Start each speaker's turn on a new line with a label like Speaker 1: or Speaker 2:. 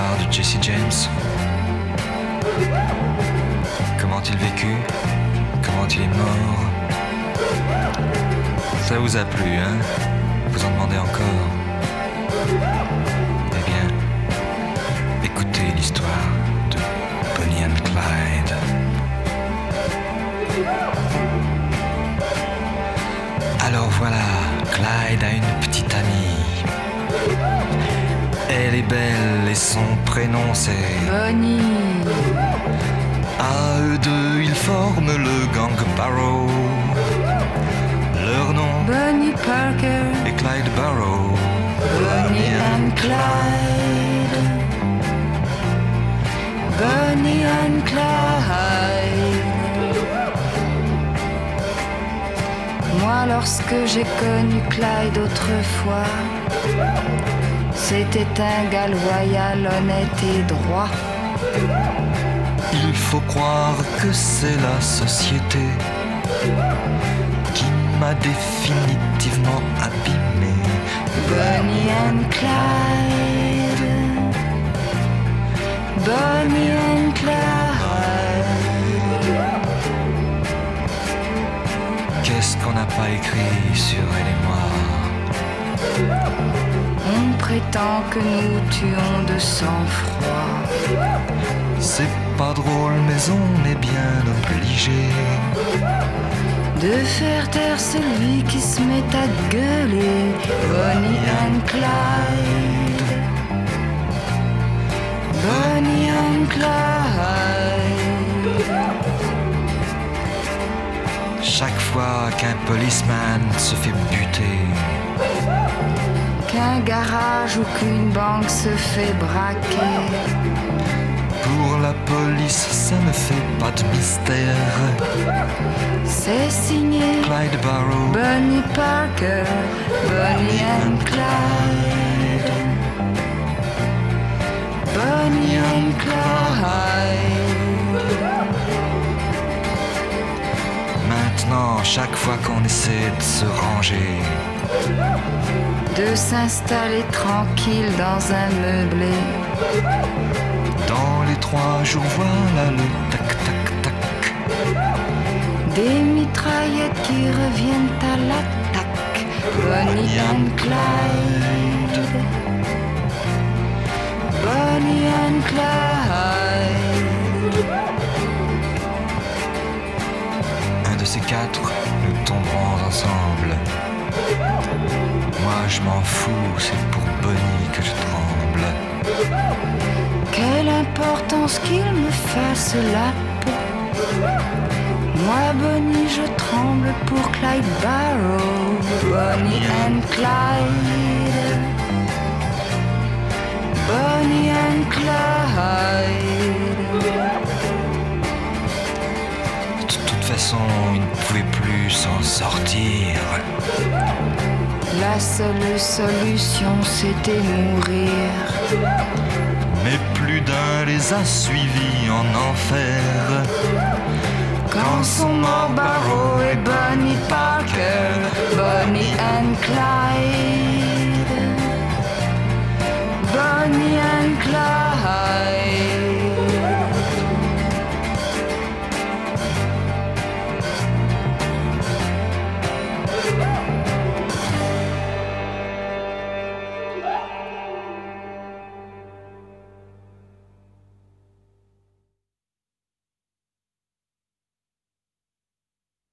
Speaker 1: l'histoire de Jesse James. Comment il vécut, comment il est mort. Ça vous a plu, hein? Vous en demandez encore? Eh bien, écoutez l'histoire de Bonnie and Clyde. Alors voilà, Clyde a une petite amie. Elle est belle et son prénom c'est
Speaker 2: Bonnie.
Speaker 1: À eux deux, ils forment le gang Barrow. Leur nom
Speaker 2: Bonnie Parker
Speaker 1: est Clyde Barrow.
Speaker 2: Bonnie and Clyde. Bonnie and Clyde. Moi, lorsque j'ai connu Clyde autrefois, c'était un gars loyal, honnête et droit.
Speaker 1: Il faut croire que c'est la société qui m'a définitivement abîmé.
Speaker 2: Bonnie and Clyde. Bonnie and Clyde.
Speaker 1: Qu'est-ce qu'on n'a pas écrit sur elle et moi?
Speaker 2: On prétend que nous tuons de sang-froid.
Speaker 1: C'est pas drôle mais on est bien obligé
Speaker 2: de faire taire celui qui se met à gueuler. Bonnie and Clyde. Bonnie and Clyde.
Speaker 1: Chaque fois qu'un policeman se fait buter,
Speaker 2: qu'un garage ou qu'une banque se fait braquer,
Speaker 1: pour la police ça ne fait pas de mystère.
Speaker 2: c'est signé
Speaker 1: Clyde Barrow,
Speaker 2: Bonnie Parker, Bonnie and Clyde. Bonnie and Clyde.
Speaker 1: Maintenant, chaque fois qu'on essaie de se ranger,
Speaker 2: de s'installer tranquille dans un meublé,
Speaker 1: dans les 3 jours, voilà le tac-tac-tac.
Speaker 2: des mitraillettes qui reviennent à l'attaque. Bonnie and Clyde. Bonnie and Clyde.
Speaker 1: Un de ces 4, nous tomberons ensemble. Moi je m'en fous, c'est pour Bonnie que je tremble.
Speaker 2: Quelle importance qu'il me fasse la peau. Moi, Bonnie, je tremble pour Clyde Barrow. Bonnie and Clyde. Bonnie and Clyde.
Speaker 1: De toute façon, il ne pouvait plus s'en sortir.
Speaker 2: La seule solution, c'était mourir.
Speaker 1: Mais plus d'un les a suivis en enfer.
Speaker 2: Quand sont morts Barrow